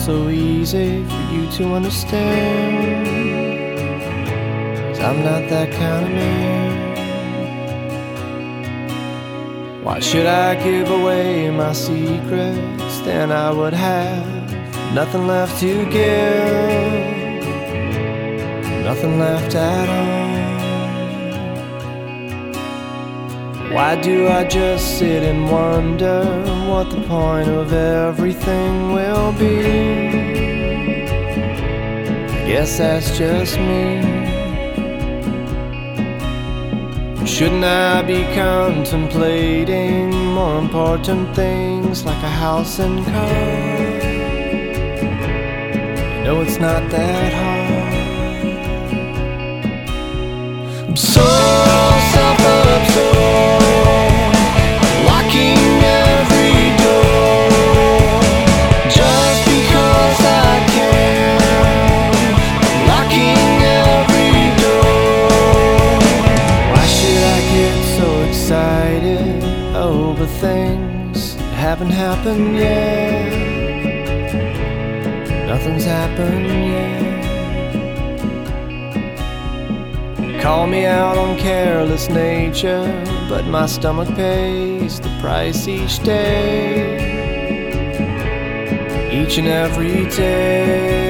so easy for you to understand, 'cause I'm not that kind of man. Why should I give away my secrets? Then I would have nothing left to give, nothing left at all. Why do I just sit and wonder what the point of everything will be? I guess that's just me. Shouldn't I be contemplating more important things like a house and car? You know it's not that hard. I'm so self-absorbed, locking every door just because I can, locking every door. Why should I get so excited over things that haven't happened yet? Nothing's happened yet. Call me out on careless nature, but my stomach pays the price each day, each and every day.